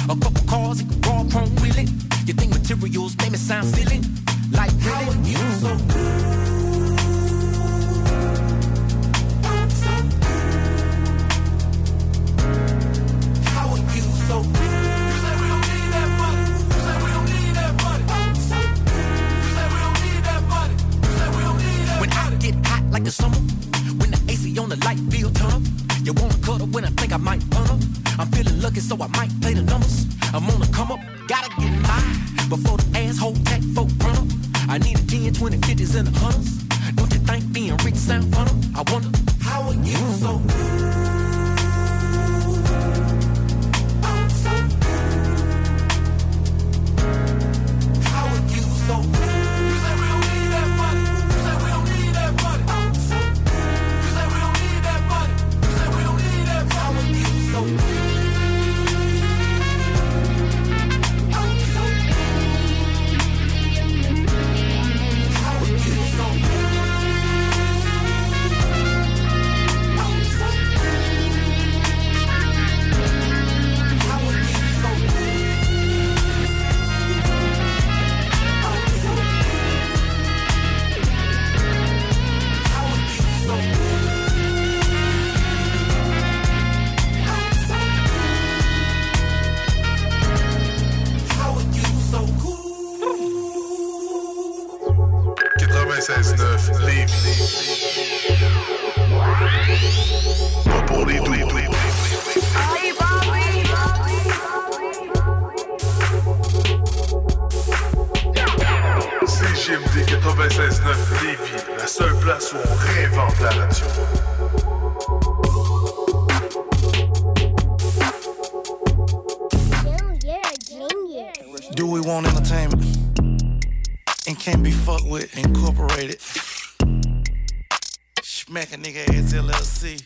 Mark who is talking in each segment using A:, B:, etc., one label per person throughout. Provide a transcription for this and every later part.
A: A couple cars, it could raw chrome wheeling. You think materials make me sound silly? Like really? How are you so good? How are you so good? You say we don't need that money. You say we don't need that money. You say we don't need that money. You say we don't need that money. When I get hot like the summer, when the AC on the light bill turn up, you wanna cuddle when I think I might burn up. I'm feeling lucky, so I might play the numbers. I'm on the come up, gotta get mine before the asshole tech folk run up. I need a 10, 20, 50s and 100s. Don't you think being rich sound fun? I wonder, how are you so good? How are you so good? You say we don't need that money. You say we don't need that money. You say we don't need that money. You say we don't need that money. How are you so good?
B: Pas pour les doux. CJMD 96.9 Lévis, la seule place où on réinvente la radio.
C: Do we want entertainment? And can't be fucked with, incorporated. Smack a nigga ass LLC.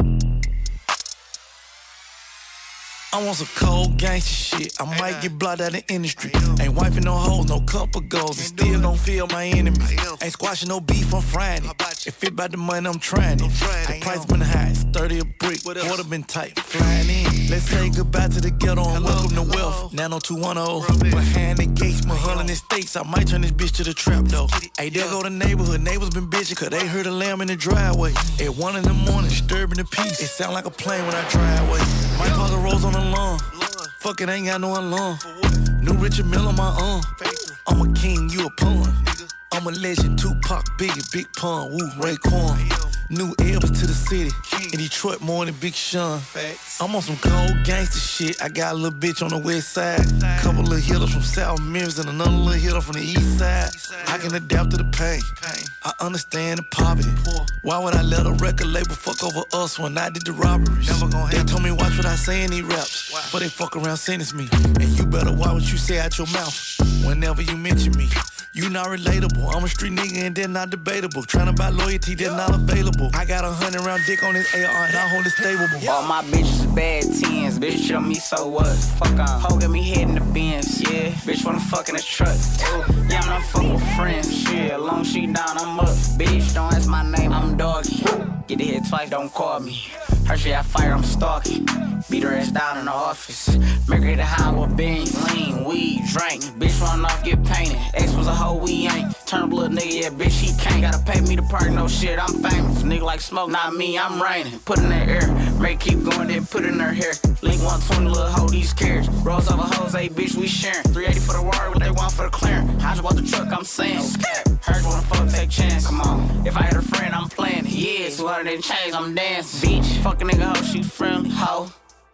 C: I want some cold gangsta shit. I might get blocked out of the industry. Ain't wiping no hoes, no cup of goals, and still don't feel my enemies. Ain't squashing no beef, I'm frying it. If it about the money, I'm trying it. The price been high, it's 30 a brick. Water been tight, flying in. Let's say goodbye to the ghetto and welcome to wealth. Nano 210, behind the gates, Mulholland Estates. I might turn this bitch to the trap though. Hey, there go the neighborhood. Neighbors been bitching cause they heard a lamb in the driveway. At 1 in the morning, disturbing the peace. It sound like a plane when I drive away. Might cause a rose on the lawn. Fuck it, ain't got no alarm. New Richard Mille on my arm. I'm a king, you a pawn. I'm a legend, Tupac, Biggie, Big Pun, Woo, Raekwon. New Elvis to the city. In Detroit, more than Big Sean. I'm on some cold gangster shit. I got a little bitch on the west side. Couple little hitters from South Memphis and another little hitter from the east side. I can adapt to the pain. I understand the poverty. Why would I let a record label fuck over us when I did the robberies? They told me watch what I say in these raps, but they fuck around sentence me. And you better watch what you say out your mouth whenever you mention me. You not relatable. I'm a street nigga and they're not debatable. Tryna buy loyalty, they're not available. I got 100 round dick on this AR and I hold it stable.
D: All my bitches bad tens. Bitch show me so what? Fuck on. Hoe got me head in the Benz. Yeah. Bitch wanna fuck in the truck. Ooh. Yeah, I'm not fucking with friends. Shit, long she down, I'm up. Bitch, don't ask my name, I'm doggy. Get the hit twice, don't call me. Her shit I fire, I'm stalking. Beat her ass down in the office. Make her hit the high with beans, lean, weed, drink. Bitch run off, get painted. Ex was a hoe, we ain't. Turn up little nigga, yeah, bitch, he can't. Gotta pay me to park, no shit, I'm famous. Nigga like smoke, not me, I'm raining. Put in the air, make keep going, then put in her hair. Link 120, little hoe, these carrots. Rolls over hoes, hey, bitch, we sharing. 380 for the wire, what they want for the clearing. I just bought the truck, I'm saying. Hers wanna fuck, take chance, come on. If I had a friend, I'm playing it. Yeah, 200 in chains, I'm dancing. Bitch, fuck a nigga hoe, she friendly, hoe.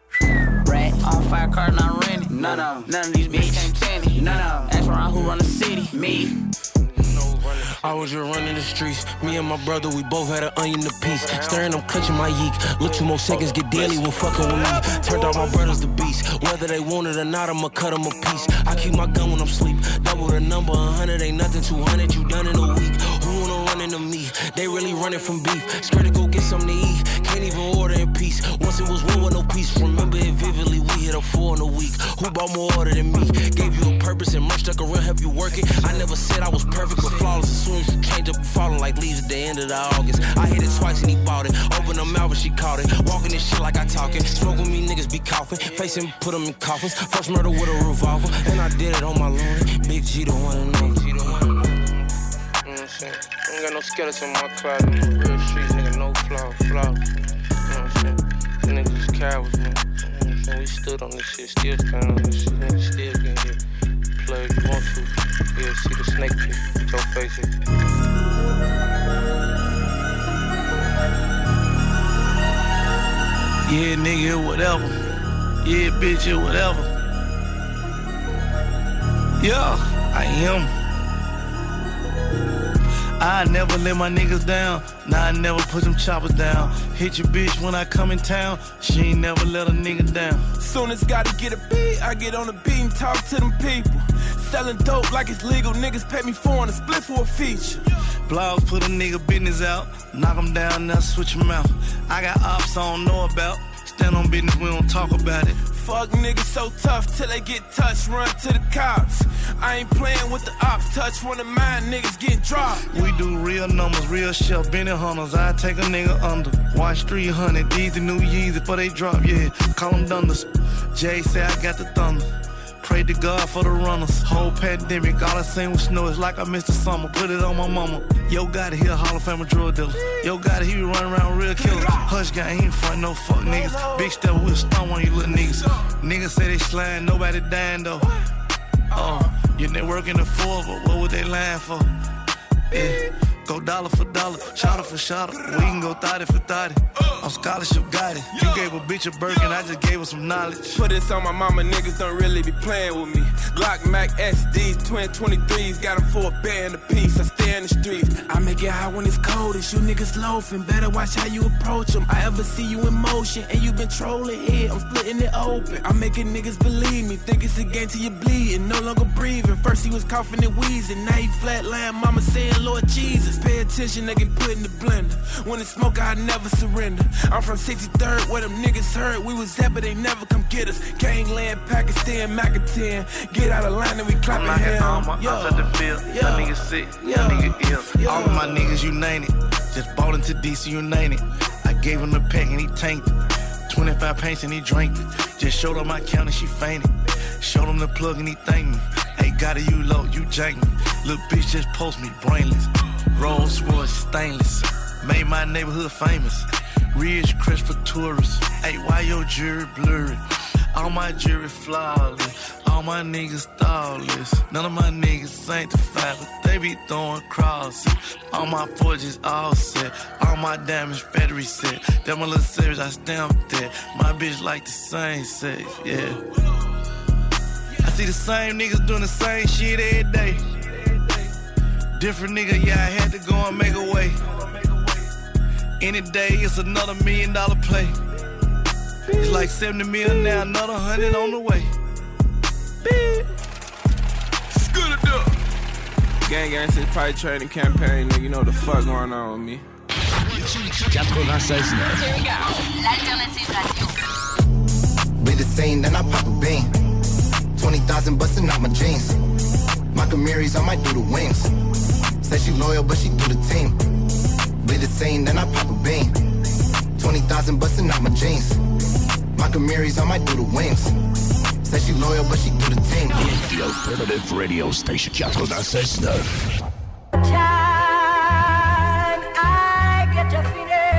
D: Rat, on fire car, not rented. None of these bitches ain't tenny. None of them. Ask around who run the city. Me.
E: I was just running the streets. Me and my brother, we both had an onion apiece. Staring, I'm clutching my yeek. Look 2 more seconds, get daily when fucking with me. Turned out my brothers the beast. Whether they want it or not, I'ma cut them a piece. I keep my gun when I'm asleep. Double the number, 100 ain't nothing. 200, you done in a week. Who wanna run running to me. They really running from beef. Scared to go get something to eat. Can't even order in peace. Once it was one with no peace. Remember it vividly. We hit a 4 in a week. Who bought more order than me? Gave you a purpose and merch stuck around, help you work it. I never said I was perfect, but flawless. As soon as you change up, falling like leaves at the end of the August. I hit it twice and he bought it. Open her mouth and she caught it. Walking this shit like I talking. Smoke with me, niggas be coughing. Face him, put them in coffins. First murder with a revolver. And I did it on my lawn. Big G the one and only. You know what I'm saying? I ain't got no skeleton in my closet. Real streets, nigga, no flaw. You know what I'm saying? The niggas just cowards, man. You know what I'm saying? We stood on this shit, still stand on this shit. Niggas still can hear. Play if you want to. Yeah, see the snake pit with your face.
C: Yeah, nigga, whatever. Yeah, bitch, whatever. Yeah, I am. I never let my niggas down. Nah, I never put them choppers down. Hit your bitch when I come in town. She ain't never let a nigga down.
F: Soon as gotta get a beat, I get on the beat and talk to them people. Selling dope like it's legal. Niggas pay me $4 a split for a feature.
C: Blogs put a nigga business out. Knock him down, now switch him out. I got ops I don't know about. Stand on business, we don't talk about it.
F: Fuck niggas so tough till they get touched, run to the cops. I ain't playing with the ops, touch one of mine, niggas getting dropped.
C: We do real numbers, real shit, Benny Hunters. I take a nigga under. Watch 300, these the new Yeezys before they drop, yeah. Call them Dunders. Jay say I got the thunder. Pray to God for the runners. Whole pandemic, all I seen was snow. It's like I missed the summer. Put it on my mama. Yo, got it, he a Hall of Fame drug dealer. Yo, got it, he be running around real killers. Hush guy, he ain't front no fuck niggas. Big step, we'll stomp on you little niggas. Niggas say they slime, nobody dying though. Oh, your network in the 4, but what would they lying for? Yeah. Go dollar for dollar, shotter for shotter. We can go thotty for thotty. On scholarship, got it. You gave a bitch a Birkin, I just gave her some knowledge.
F: Put this on my mama, niggas don't really be playing with me. Glock, Mac, SDs, twin 23s, got them for a band a piece. I stay in the streets. I make it hot when it's coldest. You niggas loafing, better watch how you approach them. I ever see you in motion and you been trolling here. I'm splitting it open. I'm making niggas believe me. Think it's a game till you bleeding, no longer breathing. First he was coughing and wheezing, now he flatline. Mama saying, Lord Jesus. Pay attention, they get put in the blender. When it's smoke, I never surrender. I'm from 63rd, where them niggas heard we was at, but they never come get us. Gangland, Pakistan, Macatin. Get out of line and we clapping hands.
C: Outside the field, that nigga sick, that nigga ill. All of my niggas, you name it. Just bought into DC, you name it. I gave him the pack and he tanked it. 25 pints and he drank it. Just showed her my count and she fainted. Showed him the plug and he thanked me. Hey, got it, you low, you jank me. Little bitch just post me, brainless. Rolls Royce stainless, made my neighborhood famous. Ridge Crest for tourists. Hey, why your jewelry blurry? All my jewelry flawless. All my niggas thoughtless. None of my niggas sanctified, but they be throwing crosses. All my forges all set. All my damage battery set. That my little series I stamped that. My bitch like the same sex, yeah. I see the same niggas doing the same shit every day. Different nigga, yeah, I had to go and make a way. Any day, it's another $1 million play. It's like 70 million now, another 100 on the way.
F: Scoot it up. Gang since Pipe Trading Campaign, nigga, you know what the fuck going on with me.
G: 96.9.
H: Here we go. L'Alternative Radio.
G: Be the same, then I pop a bean. 20,000 busting out my jeans. My Camaries, I might do the wings. Said she loyal, but she do the team. Be the same, then I pop a bean. 20,000 busting out my jeans. My Camaries, I might do the wings. Said she loyal, but she do the team.
I: The Alternative Radio Station 96.9.
J: Time I get to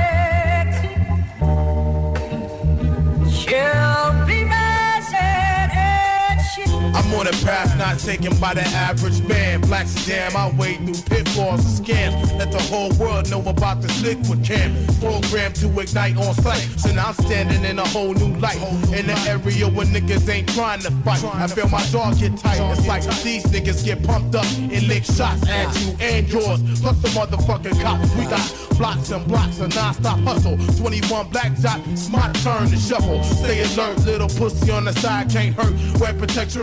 J: Phoenix, she'll be messing and shit.
K: I'm on a path not taken by the average man. Black sedan, I wade through pitfalls and scams. Let the whole world know about this liquid camp. Programmed to ignite on sight. So now I'm standing in a whole new light. In the area where niggas ain't trying to fight. I feel my jaw get tight. It's like these niggas get pumped up and lick shots at you and yours. Plus the motherfucking cops. We got blocks and blocks of non-stop hustle. 21 black dot, it's my turn to shuffle. Stay alert, little pussy on the side can't hurt. Wear protection from the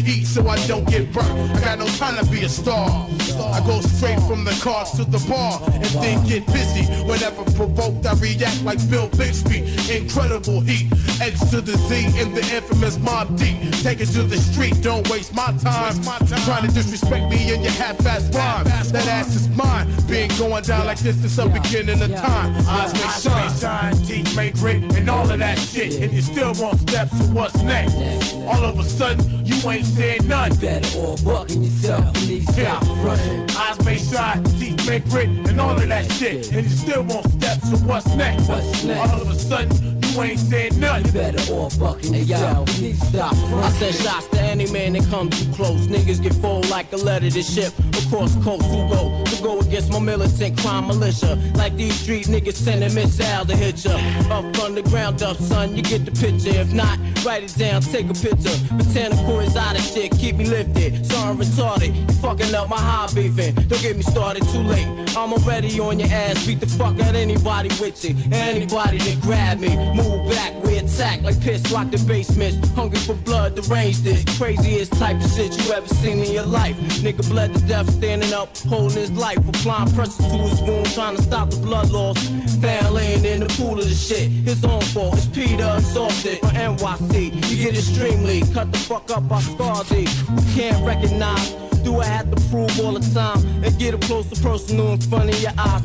K: heat so I don't get burnt. I got no time to be a star. I go straight from the cars to the bar and then get busy. Whenever provoked, I react like Bill Bixby. Incredible heat, X to the Z in the infamous Mob Deep. Take it to the street, don't waste my time. Trying to disrespect me in your half-ass rhyme. That ass is mine. Been going down like this since the beginning of time. Eyes may shine, teeth may grit, and all of that shit. And you still won't step, so what's next? All of a sudden, you ain't saying none.
L: Better all bucking yourself and these stop running.
K: Eyes may shine, teeth may grit, and all of that shit. And you still won't step, so what's next? All of a sudden, you ain't saying nothing.
L: Better all bucking yourself and these stop running.
E: I send shots to any man that comes too close. Niggas get fold like a letter to ship across coast. Who go against my militant crime militia? Like these street niggas sending missiles to hit ya. Up from the ground up, son, you get the picture. If not, write it down, take a picture. Botanical is out of shit, keep me lifted. So I'm retarded, you fucking up my high beefing. Don't get me started too late. I'm already on your ass, beat the fuck out anybody with you. Anybody that grab me, move back, we attack like piss, rock the basements. Hungry for blood, deranged this craziest type of shit you ever seen in your life. Nigga bled to death, standing up, holding his life. Applying pressure to his wound, trying to stop the blood loss. Found laying in the pool of the shit. His own fault, it's Peter exhausted. For NYC, you get extremely cut the fuck up by Scardy. Who can't recognize? Do I have to prove all the time and get up close to personal in front of your eyes?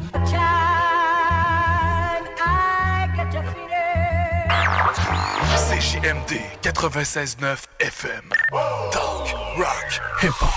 B: CJMD 96.9 FM. Talk, rock, hip-hop.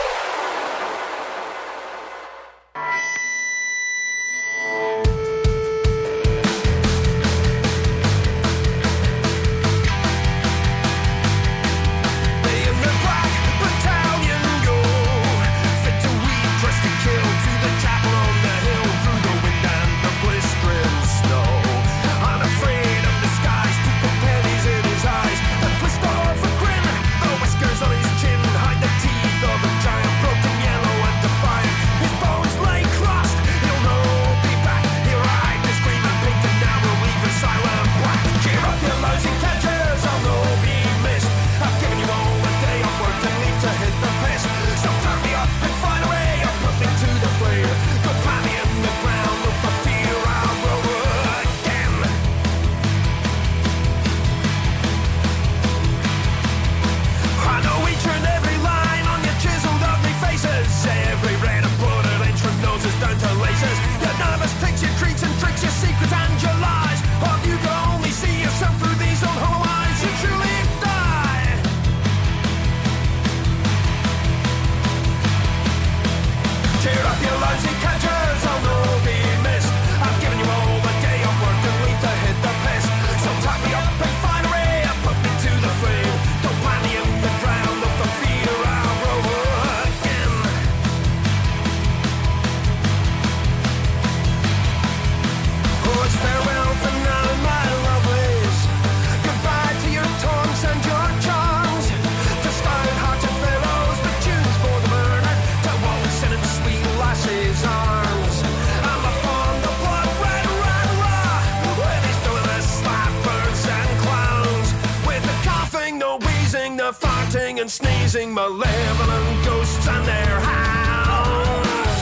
M: And sneezing malevolent ghosts and their hounds.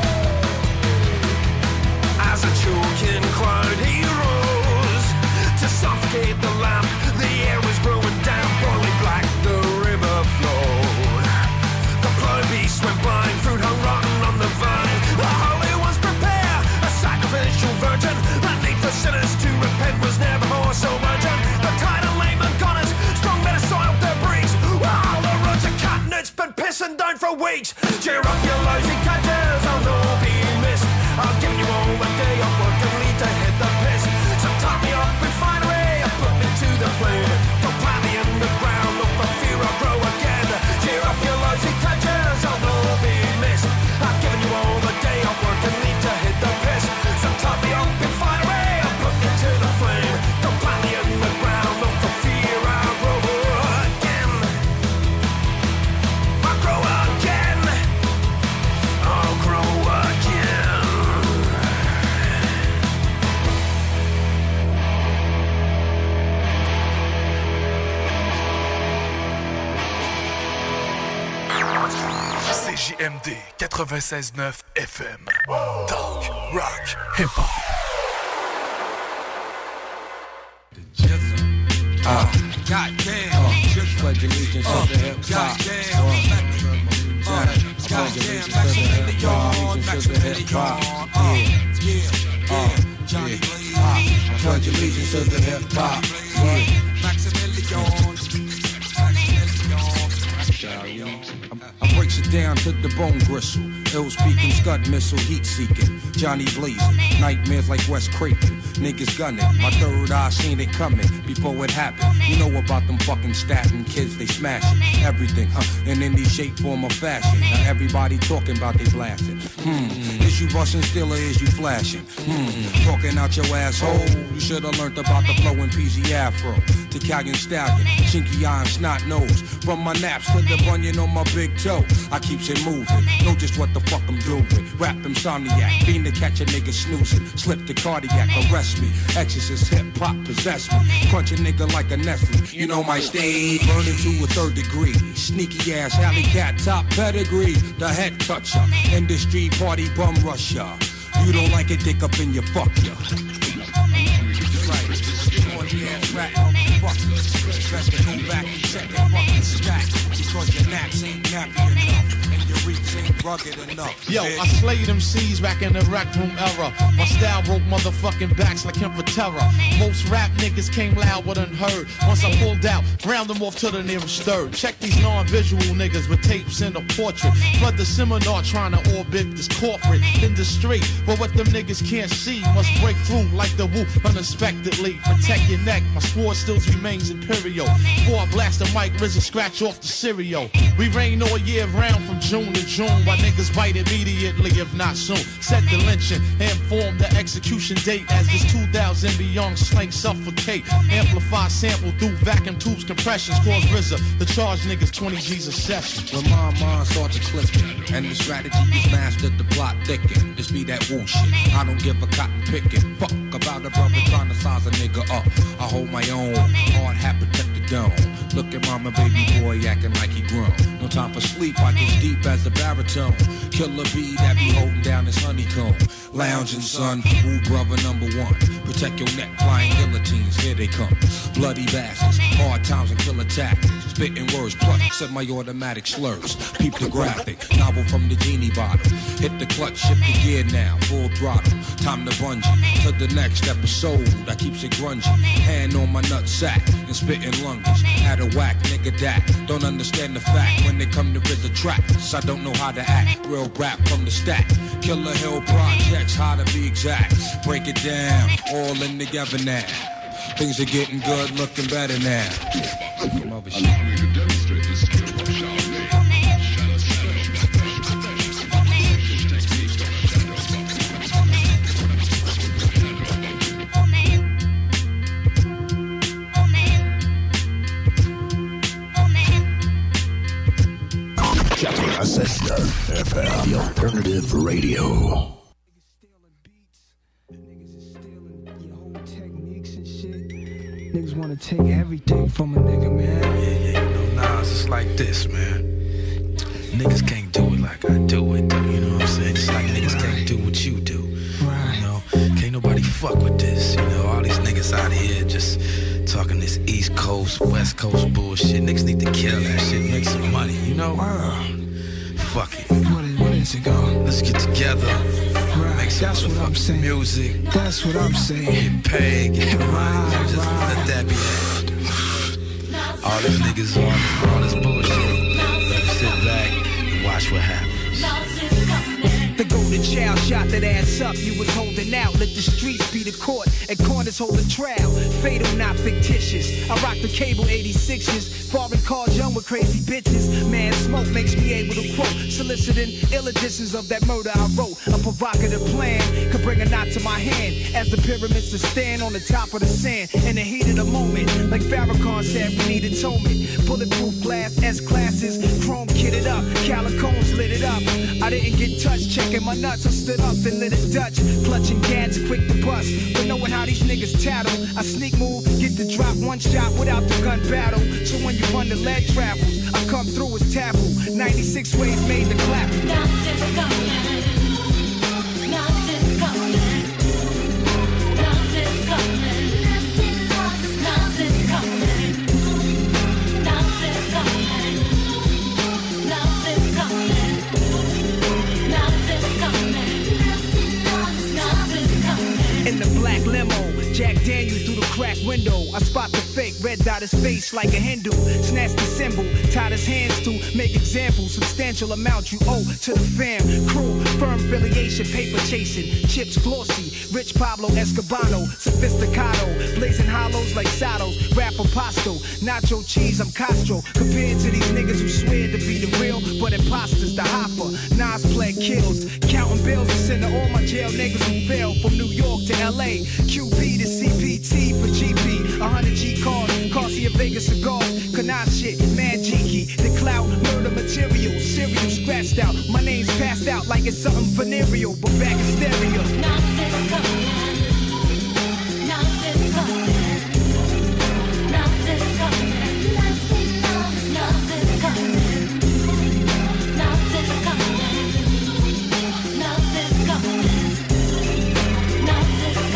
M: As a choking cloud he rose to suffocate the lamp. The air was growing damp, boiling black, the river flowed. The plough beast went blind, fruit hung rotten on the vine. The holy ones prepare a sacrificial virgin. The need for sinners to repent was never more so urgent. The tide of layman gunners, strong men soiled their breeze. All the roots of cotton, it's been pissing down for weeks. Cheer up your lousy catchers, I'll no be missed. I'll give you all the day of work and lead to hit the piss. So top me up and find a way and put me to the flame. Don't plant me in the ground, look for fear I'll grow again. Cheer up your lousy catchers, I'll no be missed. I've given you all the day of work and lead to hit the piss. So top me up and find a way and put me to the flame. Don't plant me in the ground, look for fear I'll grow again.
B: CJMD 96.9 FM. Talk, rock, hip-hop.
N: Goddamn, just pledge allegiance to the hip hop. Pledge allegiance to the hip hop. Pledge allegiance to the hip hop. I breaks it down to the bone gristle. Ill speaking, scud missile, heat seeking. Johnny blazing, nightmares like Wes Craven. Niggas gunning, my third eye seen it coming before it happened. You know about them fucking statin kids, they smashing everything, in any shape, form, or fashion. Now everybody talking about they blasting. Is you busting still or is you flashing? Talking out your asshole. You should've learned about the flowing PZ Afro. To Italian stallion, chinky eye and snot nose. From my naps to the bunion on my big toe, I keeps it moving. Know just what the fuck I'm doing. Rap insomniac, fiend to catch a nigga snoozing. Slip the cardiac, arrest me. Exorcist hip hop possess me. Crunch a nigga like a Nestle. You know my stage, burning to a third degree. Sneaky ass alley cat, top pedigree. The head toucher, industry party bum rusher. You don't like it, dick up in your fuck ya. Rat, fuck you. Best to go back and check that fucking stack. Because your naps ain't nappy enough. And your reach ain't rugged enough.
K: Yo, I slayed them C's back in the rec room era. My style broke motherfucking backs like him for terror. Most rap niggas came loud but unheard. Once I pulled out, round them off to the nearest third. Check these non-visual niggas with tapes in a portrait. Flood the seminar trying to orbit this corporate industry. But what them niggas can't see must break through like the whoop unexpectedly. Protect your neck, my sword still remains imperial. Before I blast the mic, RZA scratch off the cereal. We rain all year round from June to June. While niggas bite immediately, if not soon. Set the lynching and inform the execution date. As this 2000 beyond slang suffocate. Amplify sample through vacuum tubes, compressions. Cause RZA to charge niggas 20 G's a session.
N: When my mind starts to clicking, and the strategy is mastered, the plot thicken. This be that woo shit. I don't give a cotton picking. Fuck about a brother trying to size a nigga up. I hold my own, hard hat protect the dome. Look at mama, baby boy acting like he grown. No time for sleep, I get deep as the baritone. Killer bee that be holding down his honeycomb. Lounging son, ooh brother number one. Protect your neck, flying guillotines, here they come. Bloody bastards, hard times and killer tactics. Spitting words, plus semi-automatic slurs. Peep the graphic, novel from the genie bottle. Hit the clutch, shift the gear now, full throttle. Time to bungee, to the next episode. I keeps it grungy, hand on my nut sack and spitting lunges. At a whack, nigga that don't understand the fact. When they come to RZA tracks, I don't know how to act. Real rap from the stack. Killer Hill projects, how to be exact. Break it down, all in together now. Things are getting good, looking better now. Mother shit.
I: FM, the alternative radio.
O: Niggas wanna take everything from a nigga, man.
C: Yeah, you know, Nas, it's like this, man. Niggas can't do it like I do it, though, you know what I'm saying? It's like niggas can't do what you do. Right. You know, can't nobody fuck with this, you know? All these niggas out here just talking this East Coast, West Coast bullshit. Niggas need to kill that shit, make some money, you know? Fuck it.
O: What is it, go?
C: Let's get together.
O: Right.
C: Make some motherfucking music.
O: That's what I'm saying.
C: Get paid, get money. Just let that be that. All these niggas on all this bullshit. Let us sit back and watch what happens.
P: The golden child shot that ass up, you was holding out. Let the streets be the court and corners hold the trial. Fatal, not fictitious. I rock the cable 86s. Foreign cars young with crazy bitches. Man, smoke makes me able to quote. Soliciting ill editions of that murder I wrote. A provocative plan could bring a knot to my hand. As the pyramids to stand on the top of the sand. In the heat of the moment, like Farrakhan said, we need atonement. Bulletproof glass, S-classes, chrome kitted up. Calicones lit it up. I didn't get touched, checking my nuts. I stood split up, then lit a Dutch. Clutching gads, quick to bust. But knowing how these niggas tattle, I sneak move, get the drop, one shot without the gun battle. So when you run the lead travels, I come through as taboo. 96 ways made the clap.
J: Nothing's coming. Nothing's coming. Nothing's coming. Nothing's coming. Nothing's coming. Nothing's coming. Nothing's coming. Nothing's coming.
P: In the black limo, Jack Daniels through the crack window. I spot the fake, red dot his face like a Hindu. Snatch the symbol, tied his hands to make examples. Substantial amount you owe to the fam. Crew, firm affiliation, paper chasing. Chips glossy, rich Pablo Escobano. Sophisticado, blazing hollows like Sados. Rap apostle, nacho cheese, I'm Castro. Compared to these niggas who swear to be the real, but imposters, the hopper. Nas play kills, counting bills and sending all my jail niggas who fell from New York to LA. QP to CPT for GP. 100 G cars, Garcia Vegas cigars. Canard shit, mad cheeky. The clout, murder material, cereal scratched out. My name's passed out like it's something venereal, but back in stereo.
J: Nothing's coming. Nothing's coming. Nothing's coming. Nothing's coming. Nothing's coming. Nothing's coming. Nothing's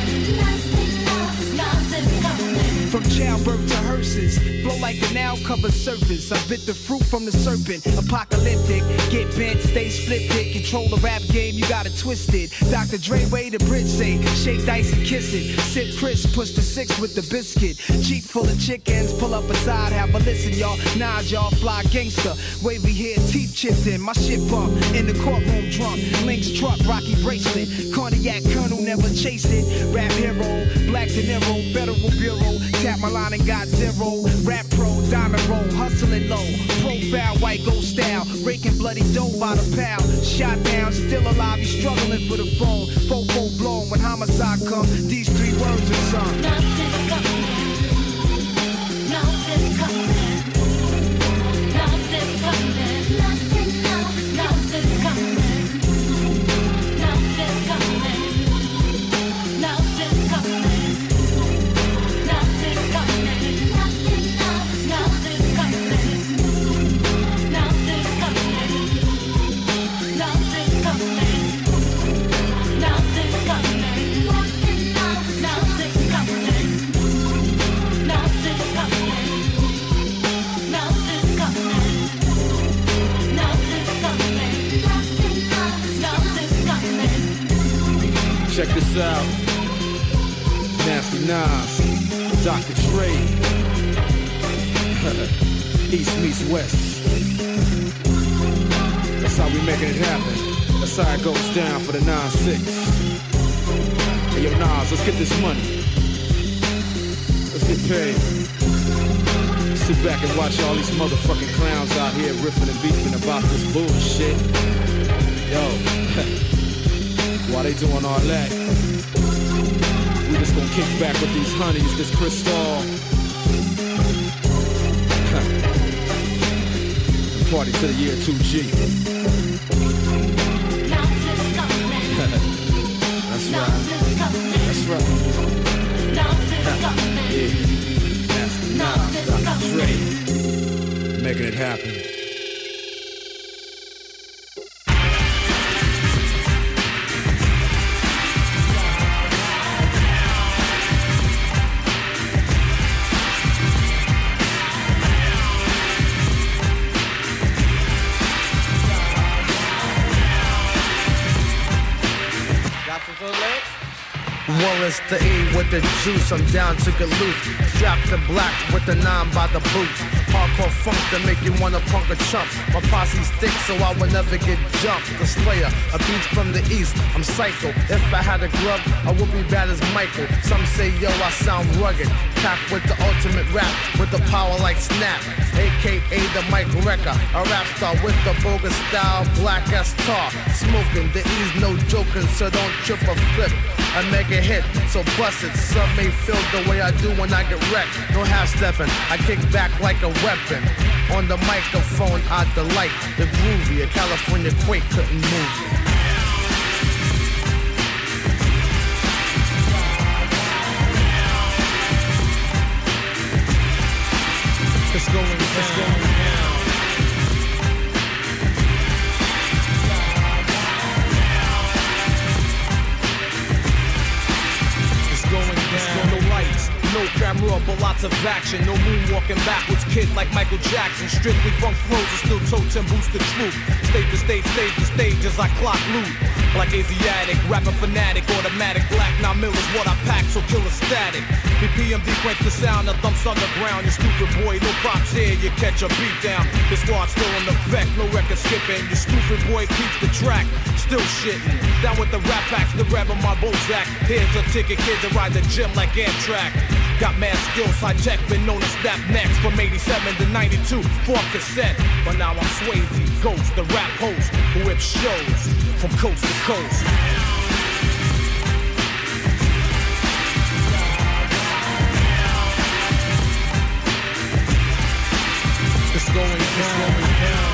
J: coming.
P: From childbirth to hearses, flow like a now covered surface. I bit the fruit from the serpent, apocalyptic. Get bent, stay split dick. Control the rap game, you got it twisted. Dr. Dre way the bridge say, shake dice and kiss it. Sip Chris, push the 6 with the biscuit. Jeep full of chickens, pull up aside, have a listen, y'all. Nod, y'all, fly gangster. Wavy hair, teeth chipped in. My shit bump in the courtroom drunk. Lynx truck, Rocky bracelet. Cognac Colonel never chased it. Rap hero, Black De Niro, Federal Bureau. Tap my line and got zero. Rap pro, diamond roll, hustling low. Profile, white gold style. Raking bloody dough by the pound. Shot down, still alive, you struggling for the phone. Fofo blown when homicide come. These 3 words are sung.
J: Nothing's coming. Nothing's coming. Nothing's coming. Nothing's coming. Nothing's coming. Nothing's coming. Nothing's coming. Nothing's coming. Nothing's coming. Nothing's coming. Nothing's coming. Nothing's coming. Nothing's coming. Nothing's coming. Nothing's coming. Nothing's coming. Nothing's coming.
Q: Check this out. Nasty Nas, Dr. Dre. East meets West. That's how we making it happen. That's how it goes down for the 9-6. Hey yo Nas, let's get this money. Let's get paid. Sit back and watch all these motherfucking clowns out here riffing and beefing about this bullshit. Yo, while they doing all that, we just gonna kick back with these honeys, this Cristal. Party to the year 2G. That's right. That's right. Yeah. That's the Nas, Dr. Dre. Making it happen.
K: Wallace the E with the juice, I'm down to get loose. Strap the black with the 9 by the boots. Hardcore funk that make you wanna punk a chump. My posse's thick so I will never get jumped. The Slayer, a beat from the east, I'm psycho. If I had a glove, I would be bad as Michael. Some say yo, I sound rugged. Pack with the ultimate rap, with the power like Snap. AKA the Mike Wrecker, a rap star with the bogus style, black as tar. Smoking, the E's no joking, so don't trip or flip. I make a hit, so bust it. Some may feel the way I do when I get wrecked. No half-stepping, I kick back like a weapon. On the microphone, I delight the groovy. A California quake couldn't move me. It's going down. It's going down.
R: No lights, no camera, but lots of action. No moonwalking backwards, kid like Michael Jackson. Strictly funk flows and still totem boost the truth. Stage to stage, stage to stage as I clock loot. Like Asiatic, rapping fanatic, automatic, black 9 mil is what I pack, so kill a static. BPMD cranks the sound that thumps on the ground. You stupid boy, no props here, you catch a beat down. The squad's still in effect, no record skipping. You stupid boy, keep the track, still shitting. Down with the rap packs, the grab on my Bozak. Here's a ticket, kid, to ride the gym like Amtrak. Got mad skills, high tech, been known to snap necks from 87 to 92, for cassette. But now I'm Swayze, Ghost, the rap host, who whips shows from coast to coast.
K: It's going down.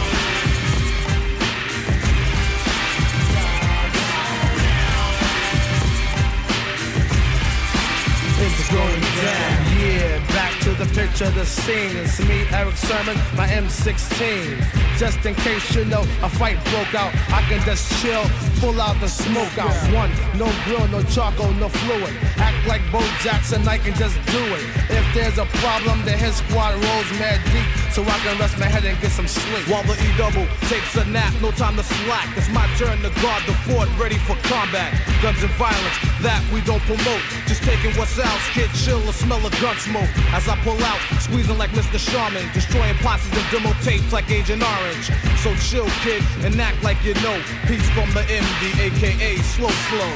K: It's going down.
R: Yeah, back to the picture, the scene. It's me, Eric Sermon, my M16. Just in case you know a fight broke out, I can just chill, pull out the smoke out. One, no grill, no charcoal, no fluid. Act like Bo Jackson, I can just do it. If there's a problem, the hit squad rolls mad deep, so I can rest my head and get some sleep. While the E-double takes a nap, no time to slack. It's my turn to guard the fort, ready for combat. Guns and violence, that we don't promote. Just taking what's out, kid, chill or smell a gun smoke. As I pull out, squeezing like Mr. Sharman, destroying posses and demo tapes like Agent Orange. So chill, kid, and act like you know. Peace from the MD, aka Slow Flow.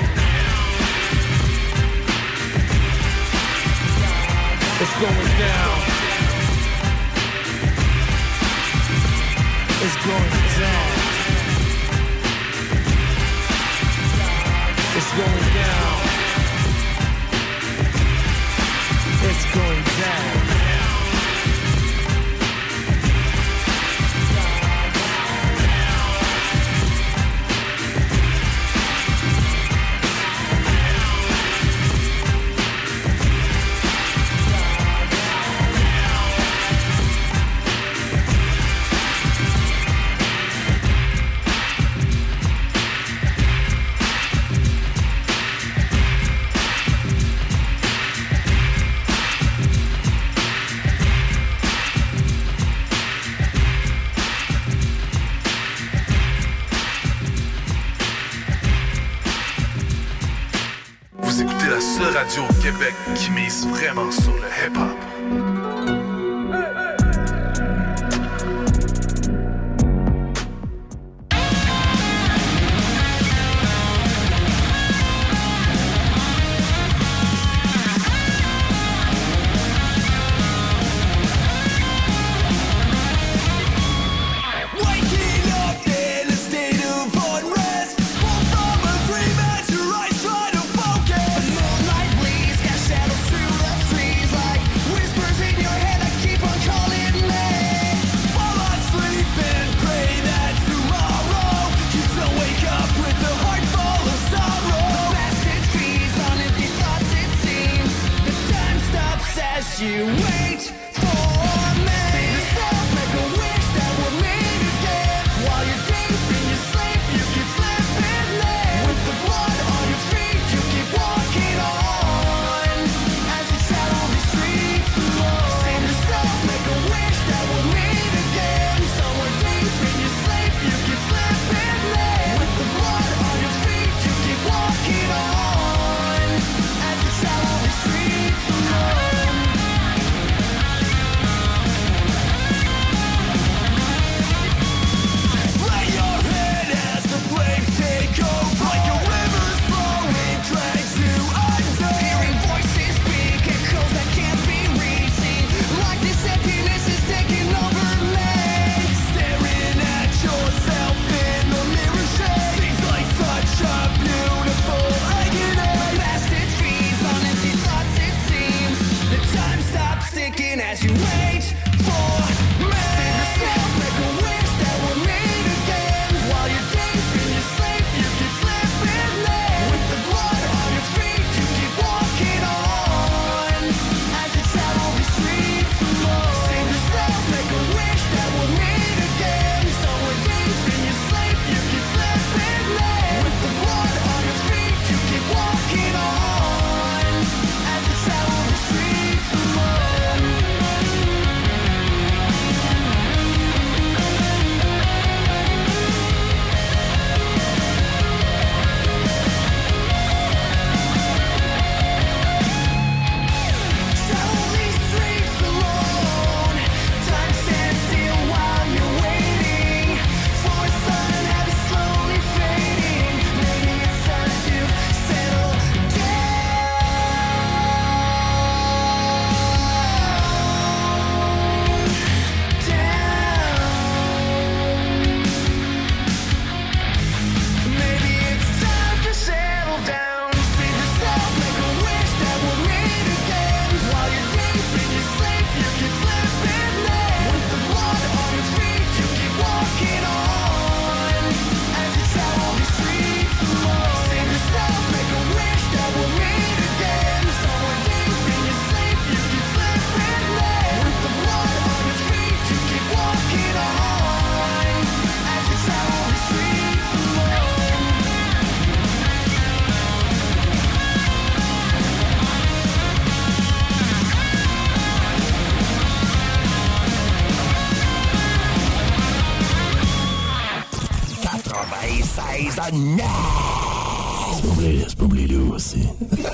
K: It's going down. It's going down. It's going down. It's going down.
B: Vous écoutez la seule radio au Québec qui mise vraiment sur le hip-hop.
A: Waking up in a state of unrest, born from a dream as your eyes try to focus. The moonlight bleeds, cast shadows through the trees like whispers in
I: 96 à Nice. C'est pas oublié lui aussi.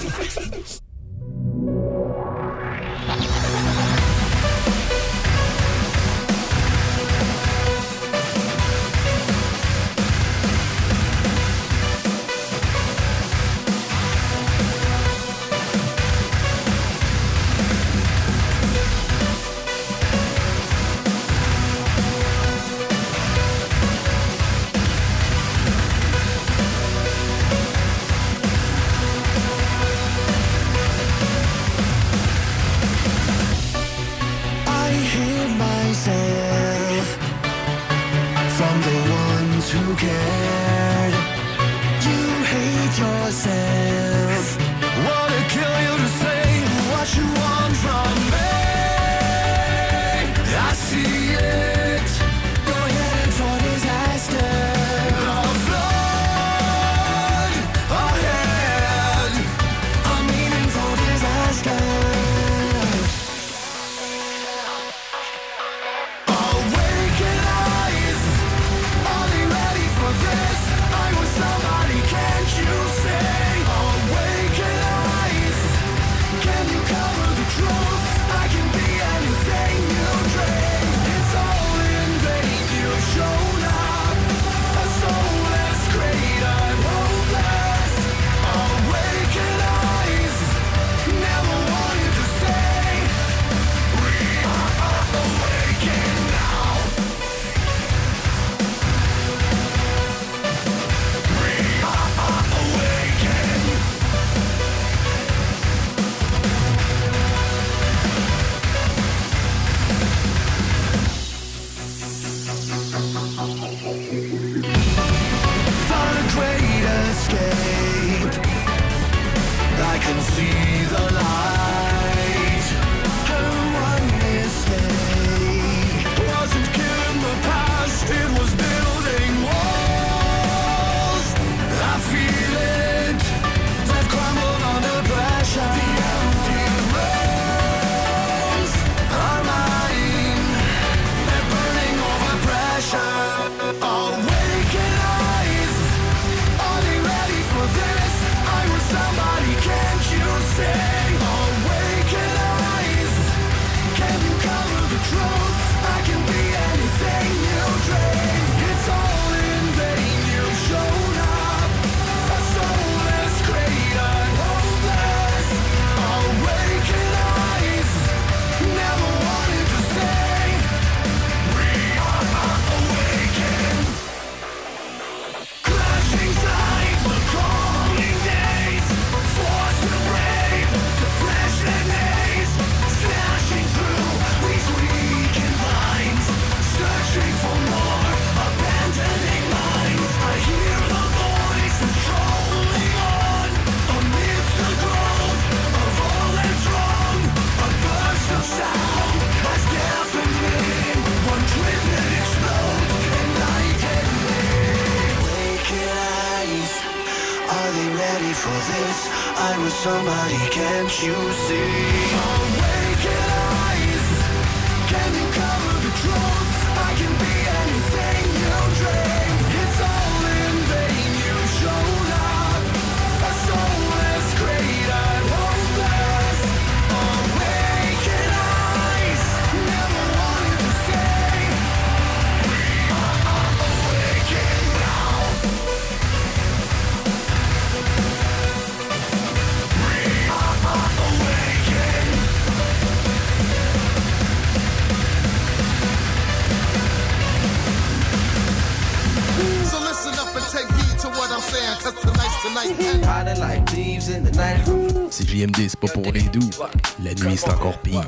S: CJMD, c'est pas pour les doux. La nuit, c'est encore pire.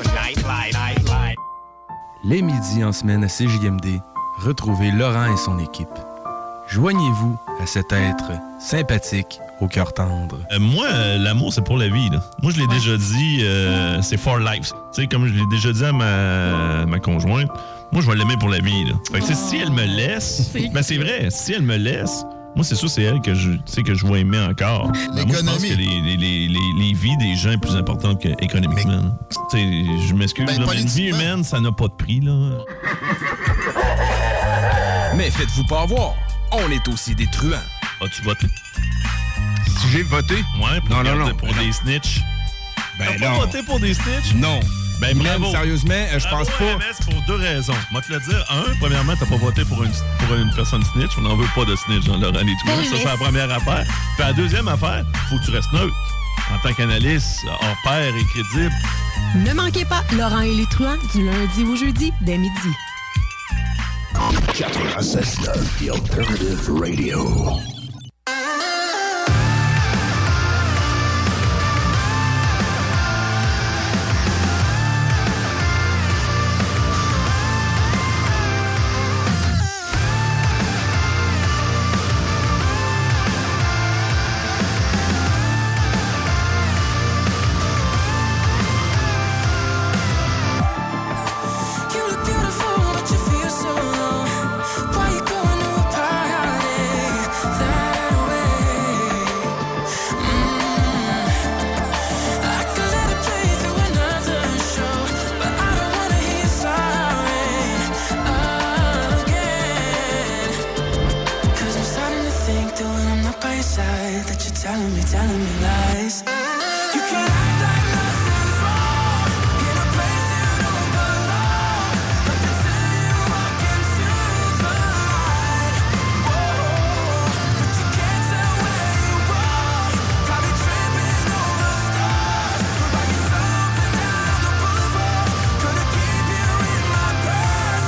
S: Les midis en semaine à CJMD, retrouvez Laurent et son équipe. Joignez-vous à cet être sympathique au cœur tendre.
T: Moi, l'amour, c'est pour la vie. Là. Moi, je l'ai déjà dit, c'est for life. Tu sais, comme je l'ai déjà dit à ma conjointe, moi, je vais l'aimer pour la vie. Là. Fait que, si elle me laisse, ben c'est vrai, si elle me laisse, moi, c'est sûr, c'est elle que je vais aimer encore. Ben, moi, je pense que les vies des gens est plus importante qu'économiquement. Tu sais, je m'excuse, là, mais une vie humaine, ça n'a pas de prix. Là.
S: Mais faites-vous pas avoir.
U: on est aussi des truands.
T: As-tu voté?
U: Si j'ai voté?
T: Ouais, pour des snitch.
U: Ben
T: T'as pas voté pour des snitch?
U: Non.
T: Ben bravo.
U: Sérieusement, je pense pas.
T: MS pour 2 raisons. Moi, te le dire. Premièrement, t'as pas voté pour une personne snitch. On n'en veut pas de snitch dans Laurent et Truands. Ça, c'est la première affaire. Puis la deuxième affaire, faut que tu restes neutre. En tant qu'analyste, hors pair et crédible.
V: Ne manquez pas Laurent et les Truands du lundi au jeudi dès midi.
I: 96.9, The Alternative Radio.
A: telling me lies. You can act like nothing's wrong in a place you don't belong. Up until you walk into the light. Whoa, but you can't tell where you are. Probably tripping over stars. But like something down the boulevard, gonna keep you in my past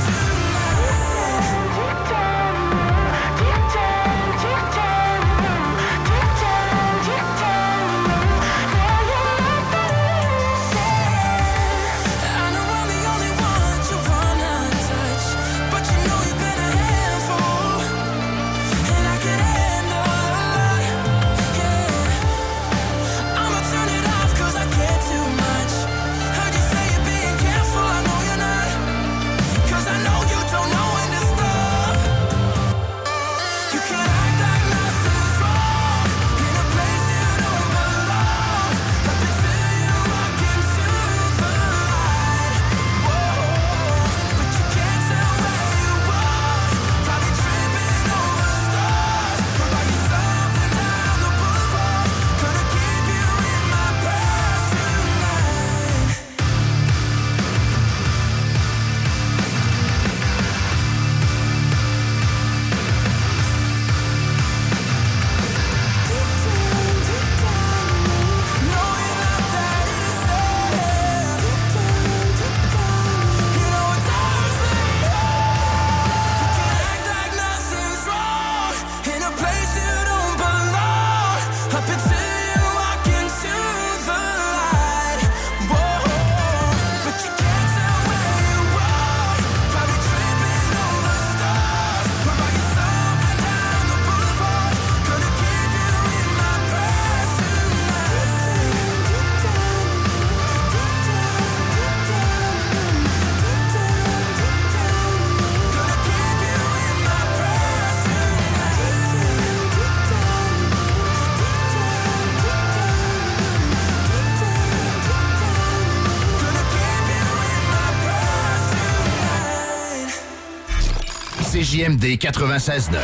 I: CJMD 96.9.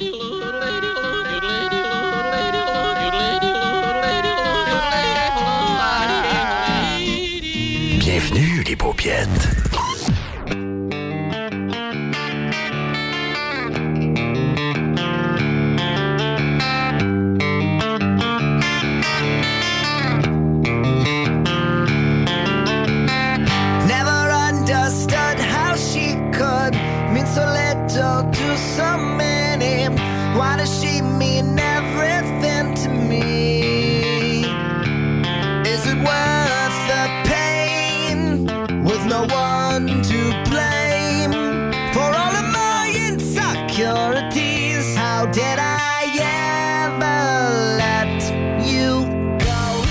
I: Bienvenue, les paupiètes.
W: Never understood how she could mean so little to so many. Why does she mean everything to me? Is it worth the pain with no one to blame for all of my insecurities? How did I ever let you go?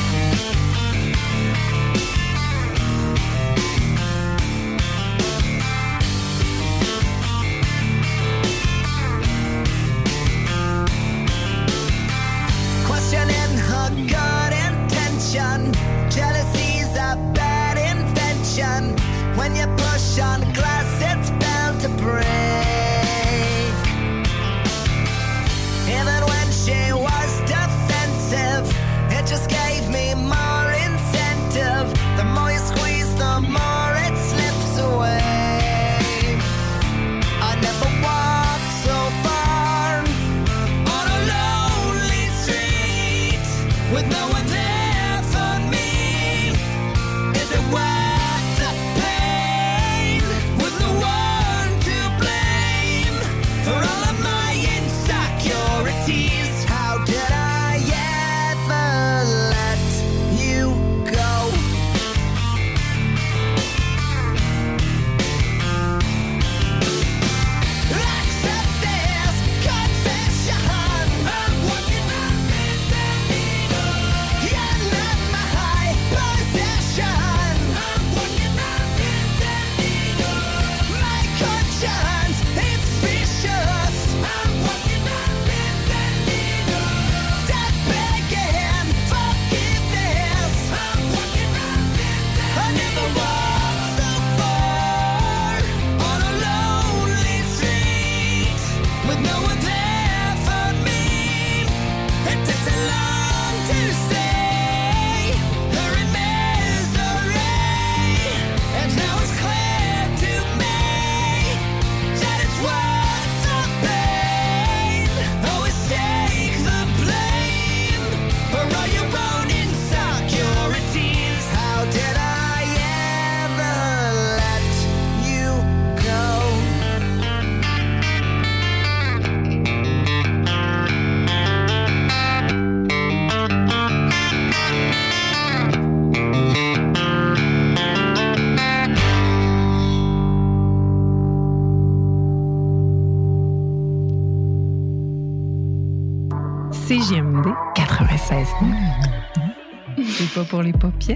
D: CJMD 96. C'est pas pour les paupiètes.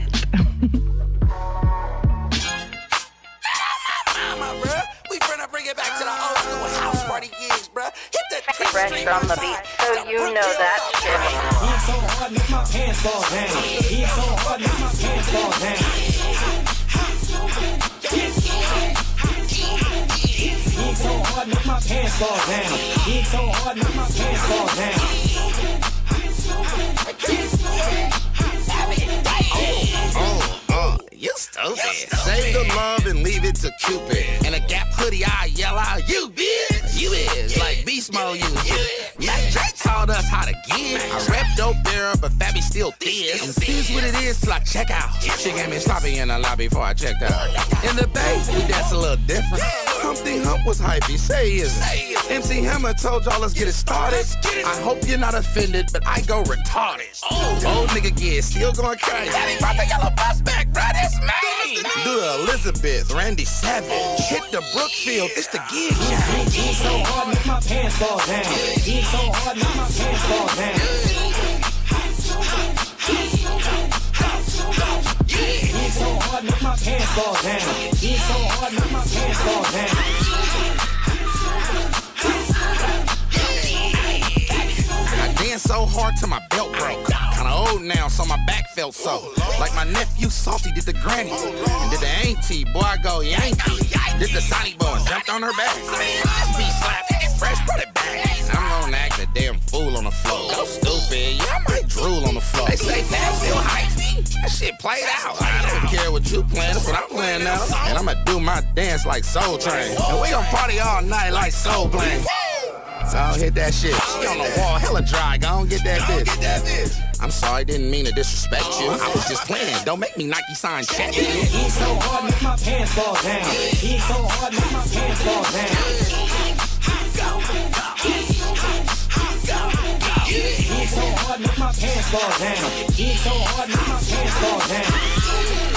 F: Fresh on the beat, so you know that shit.
H: He's so hard, make my pants fall down. He's so hard, make my pants fall down. He's so hard, make my pants fall down. He's so hard, make my pants fall down.
X: You stupid. Save the love and leave it to Cupid. And a Gap hoodie, I yell out, you bitch. You is like beast mode, you is. Mac Drake taught us how to give. I rep dope bearer, but Fabby still thiz. And thiz what it is till I check out. She gave me sloppy in the lobby before I checked out. In the Bay, we dance a little different. Humpty Hump was hypey, say is it. MC Hammer told y'all let's get it started. I hope you're not offended, but I go retarded. Old nigga get still going crazy. Daddy brought the yellow bus back, bro, that's me. Do the Elizabeth, Randy Savage. Hit the Brookfield, it's the gig.
H: He's so hard, make my pants fall down. He's so hard, make my pants fall down. He's so hard, make my pants fall down. He's so hard, make my pants fall down.
X: I danced so hard till my belt broke. Kinda old now, so my back felt so. Like my nephew Salty did the granny. And did the auntie, boy, I go Yankee. Did the Sonny boy, jumped on her back. Be slapped, fresh, brought it back. I'm gonna act a damn fool on the floor. Go stupid, yeah, I might drool on the floor. They say that still hypey. That shit played out. I don't care what you playing, that's what I'm playing now. And I'ma do my dance like Soul Train. And we gon' party all night like Soul Plane. So I'll hit that shit. She on the wall, hella dry. Go on, get that bitch. I'm sorry, didn't mean to disrespect you. I was just playing. Don't make me Nike sign check.
H: He's so hard, make my pants fall down. He's so hard, make my pants fall down. He's so hard, make my pants fall down. He's so hard, make my pants fall down.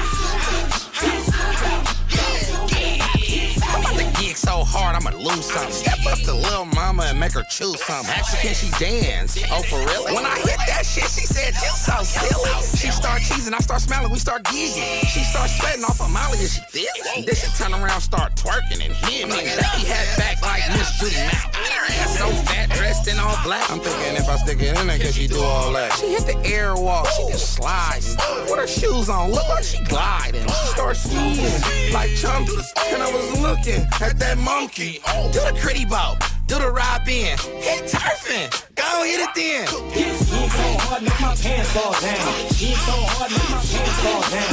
X: I'm about to gig so hard, I'ma lose something. Step up to Lil Mama and make her choose something. Actually, can she dance? Oh, for real? When I hit that shit, she said, you so silly. She start cheesing, I start smiling, we start gigging. She start sweating off of Molly and she feels it. Then she turn around, start twerking and hit me. Becky had back like Miss Judy Mack. Her ass so fat, dressed in all black. I'm thinking if I stick it in there, can she do all that? She hit the airwalk, she just slides. With her shoes on, look like she gliding. She starts sneezing like Chunky. And I was looking at that monkey. Do the critty boat, do the Robin, hit turfing, go hit it then.
H: He's so hard, make my pants fall down. He's so hard, make my pants fall down.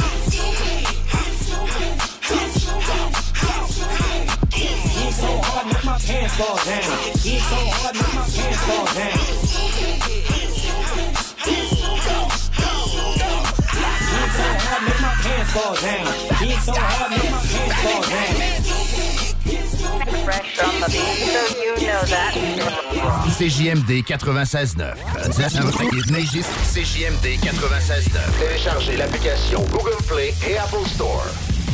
H: He's so hard, make my pants fall down. He's so hard, make my pants fall down. He's so hard, make my pants fall down. He's so hard, make my pants fall down.
F: Fresh on the beat, so you know that.
Y: CJMD 96.9. CJMD 96.9. Téléchargez l'application Google Play et Apple Store.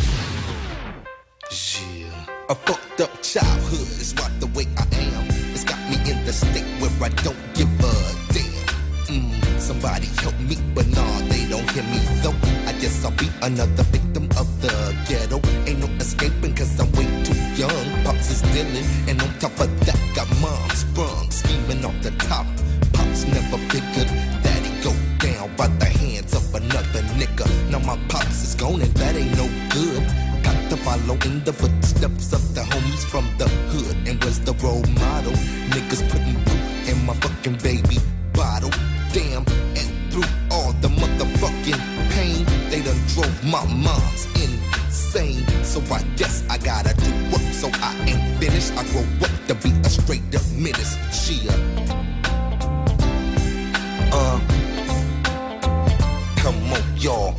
Z: A fucked up childhood is what the way I am. It's got me in the state where I don't give a damn. Somebody help me, but nah, they don't hear me though. I guess I'll be another victim of the ghetto. Ain't no escaping cause I'm way too young. Pops is dealing, and on top of that got mom sprung, scheming off the top. Pops never figured that he'd go down by the hands of another nigga. Now my pops is gone and that ain't no good. Got to follow in the footsteps of the homies from the hood. And where's the role model? Niggas putting poop in my fucking baby bottle. Damn, and through all the motherfucking pain, they done drove my mom's insane. So I guess I gotta do work so I ain't finished. I grow up to be a straight up menace. Come on, y'all.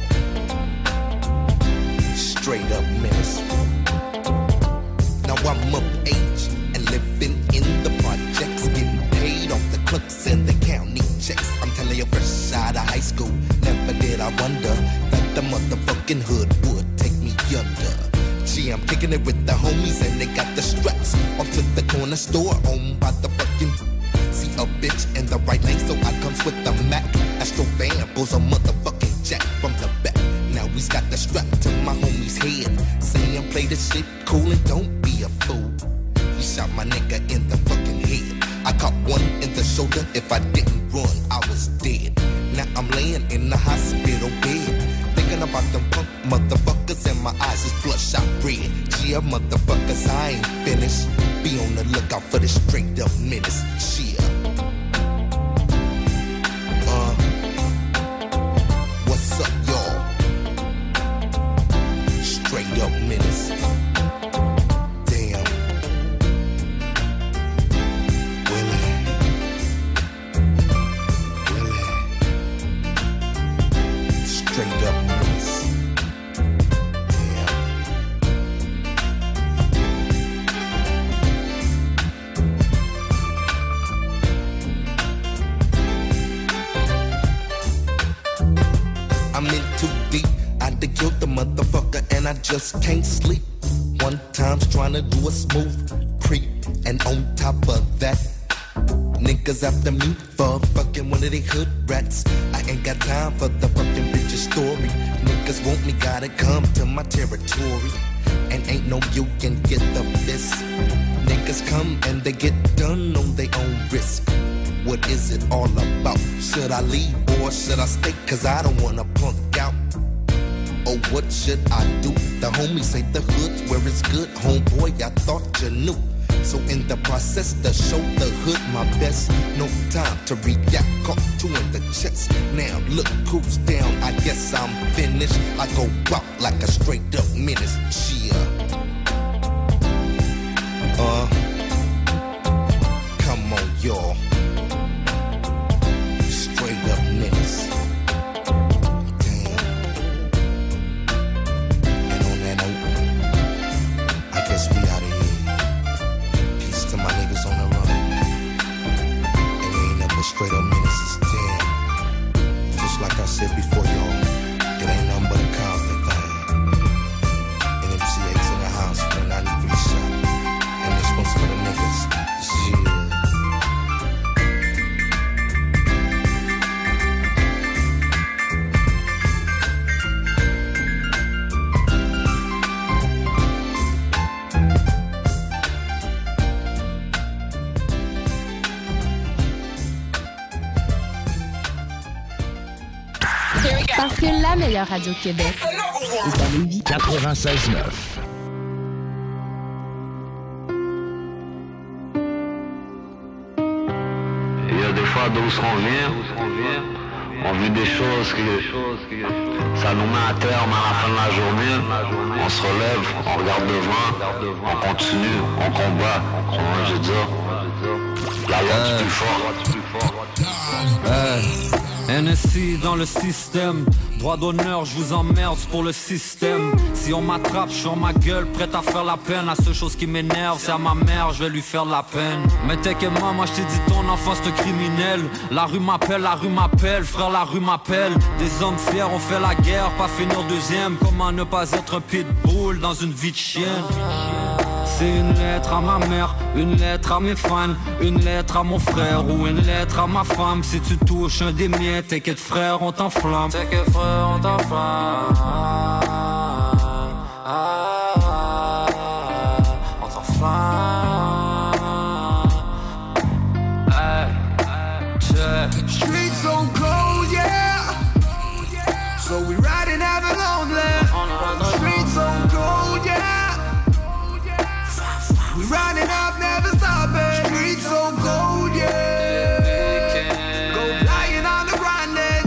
Z: Straight up menace. Now I'm of age and living in the projects, getting paid off the clerks and the county checks. I'm telling you, fresh out of high school, never did I wonder that the motherfucking hood would take me under. Gee, I'm kicking it with the homies and they got the straps off to the corner store owned by the fucking. See, a bitch in the right lane, so I comes with the Mac. Astro Van pulls a motherfucking jack from the back. Now we's got the strap to my homie's head, saying play the shit cool and don't be a fool. He shot my nigga in the fucking head. I caught one in the shoulder. If I didn't run, I was dead. Now I'm laying in the hospital bed, thinking about them punk motherfuckers, and my eyes is bloodshot red. Yeah, motherfuckers, I ain't finished. Be on the lookout for the straight up menace. Yeah. What's up, y'all? Straight up menace. Damn. Willie. Straight up menace. I'm in too deep. I done killed the motherfucker and I just can't sleep. One time's trying to do a smooth creep, and on top of that, niggas after me for fucking one of they hood rats. I ain't got time for the fucking bitch's story. Niggas want me, gotta come to my territory, and ain't no you can get the fist. Niggas come and they get done on their own risk. What is it all about? Should I leave or should I stay? Cause I don't wanna punk out. Oh, what should I do? The homies say the hood's where it's good. Homeboy, I thought you knew. So in the process to show the hood my best. No time to react, caught two in the chest. Now look who's down, I guess I'm finished. I go out like a straight up menace. Cheer. Come on, y'all. Straight up menace. Damn. And on that note, I guess we out of here. Peace to my niggas on the run. And we ain't never straight up menaces. Damn. Just like I said before, y'all, it ain't nothing but a Compton thing. And MCA's in the house for the 93 shot. And this one's for the niggas. Yeah.
V: Parce que la meilleure radio Québec est à Lévis.
I: 96.9.
E: Il y a des fois d'où on vient, on vit des choses qui ça nous met à terme à la fin de la journée. On se relève, on regarde devant, on continue, on combat. Comment je veux dire? La loi du plus fort.
G: NSI dans le système, droit d'honneur, je vous emmerde pour le système. Si on m'attrape, je suis en ma gueule, prête à faire la peine. La seule chose qui m'énerve, c'est à ma mère, je vais lui faire de la peine. Mais t'inquiète moi je t'ai dit ton enfant c'est criminel. La rue m'appelle, frère la rue m'appelle. Des hommes fiers, on fait la guerre, pas finir deuxième. Comment ne pas être un pitbull dans une vie de chien? C'est une lettre à ma mère, une lettre à mes fans, une lettre à mon frère ou une lettre à ma femme. Si tu touches un des miens, t'inquiète frère, on t'enflamme. T'inquiète frère, on t'enflamme. On t'enflamme.
W: Streets so cold, yeah. So we riding heaven lonely. Streets so cold, yeah. We riding up, never stopping. Streets so cold, yeah. Go flying on the ground.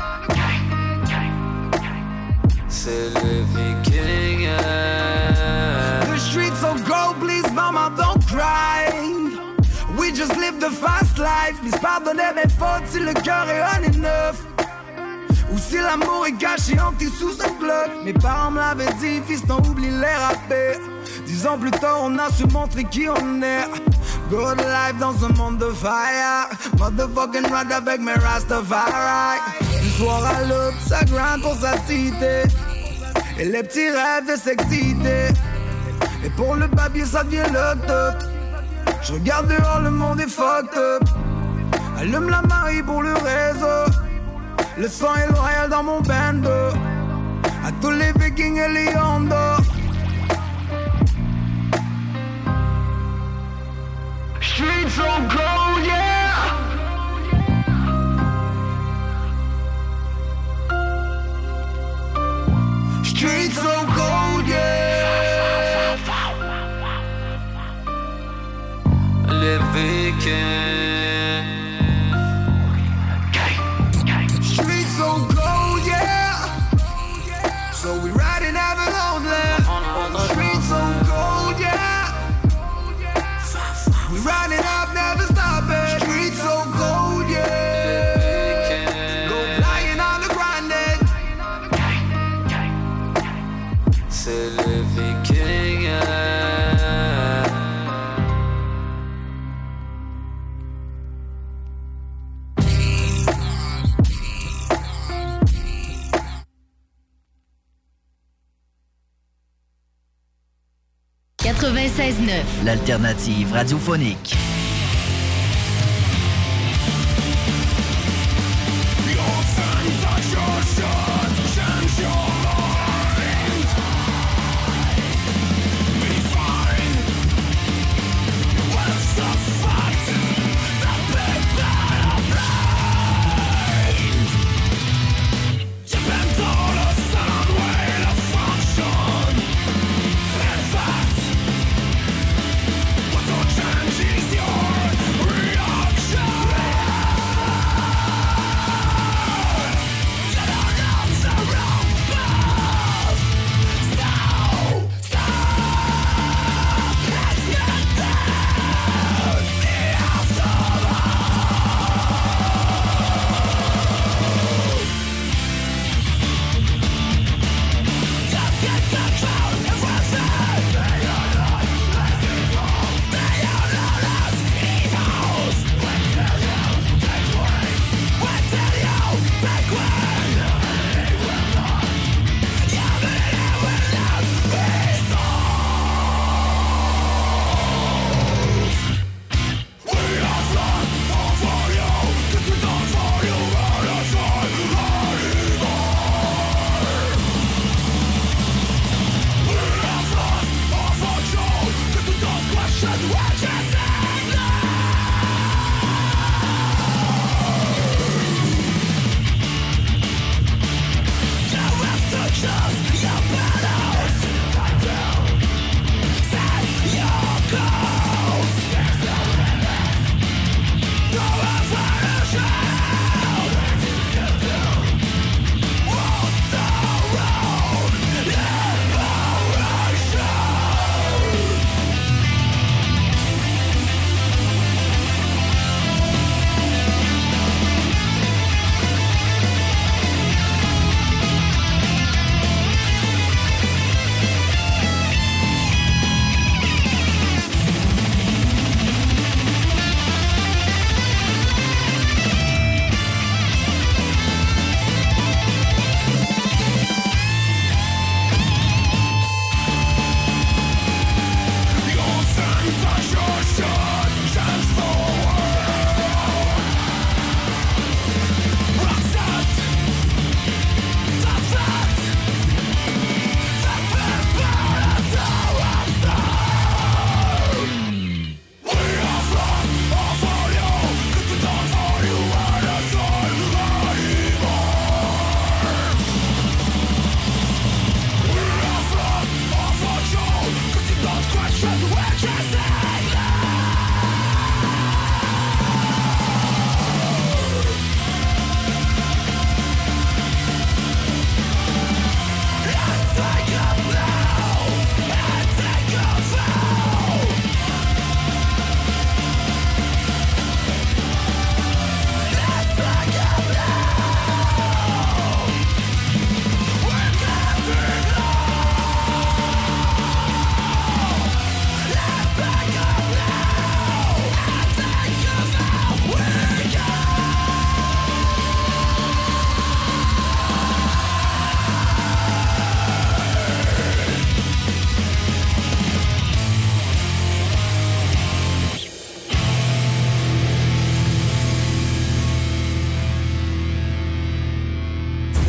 G: C'est le Viking, yeah.
W: The streets so cold, please mama don't cry. We just live the fast life. Please pardonnez mes fautes si le cœur est un et neuf. Ou si l'amour est caché en tes sous un club. Mes parents me l'avaient dit, fils, t'en oublie les rappeurs. 10 ans plus tard, on a su montrer qui on est. Good life dans un monde de fire. Motherfucking ride avec mes Rastafari. Du soir à l'aube, ça grind pour sa cité. Et les petits rêves de s'exciter. Et pour le papier, ça devient le top. Je regarde dehors, le monde est fucked up.
C: Allume la maille pour le réseau. Le sang est loyal dans mon bando. À tous les vikings et les hondos.
E: Streets so cold, yeah.
C: Streets so cold, yeah.
G: Les Vikings.
C: Streets so cold, yeah. So we riding Avalon land. Streets so cold, yeah. We riding up, never stopping. Streets so cold, yeah. Go flying on the grinding.
G: C'est les Vikings, yeah.
L: L'alternative radiophonique.
E: What's your change is your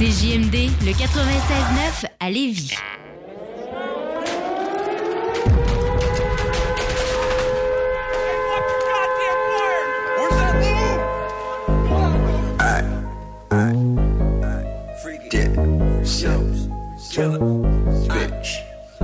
V: CJMD, le 96.9 à Lévis.
Z: Killer, bitch.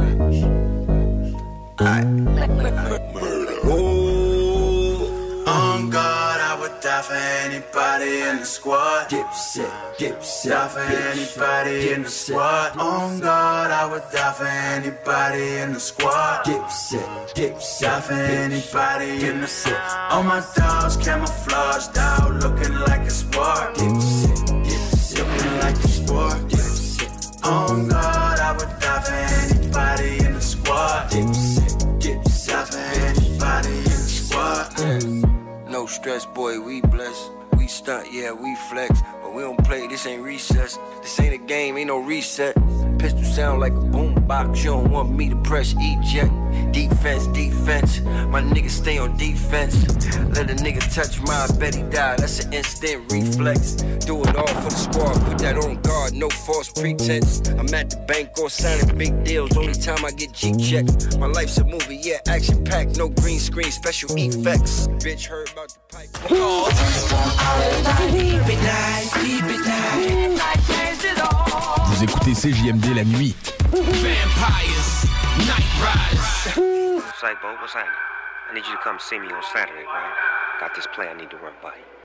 C: On God, I would die for anybody in the squad.
Z: Dipset,
C: Die for anybody in the squad. On God, I would die for anybody in the squad.
Z: Dipset,
C: Die for anybody in the squad. All my dogs camouflaged out, looking like a sport. Looking like a sport. On God, I would die for anybody in the squad. Die for anybody in the squad.
J: No stress, boy, we blessed. We stunt, yeah, we flex. But we don't play, this ain't recess. This ain't a game, ain't no reset. Pistol sound like a boom box. You don't want me to press eject. Defense, my niggas stay on defense. Let a nigga touch my bet he die, that's an instant reflex. Do it all for the squad, put that on guard, no false pretense. I'm at the bank or signing big deals, only time I get G checks. My life's a movie, yeah, action packed, no green screen, special effects. Bitch heard about the pipe.
S: Vous écoutez CJMD la nuit.
A: Vampires, Night Rise.
M: Psycho, what's happening? I need you to come see me on Saturday, right? Got this play I need to run by you.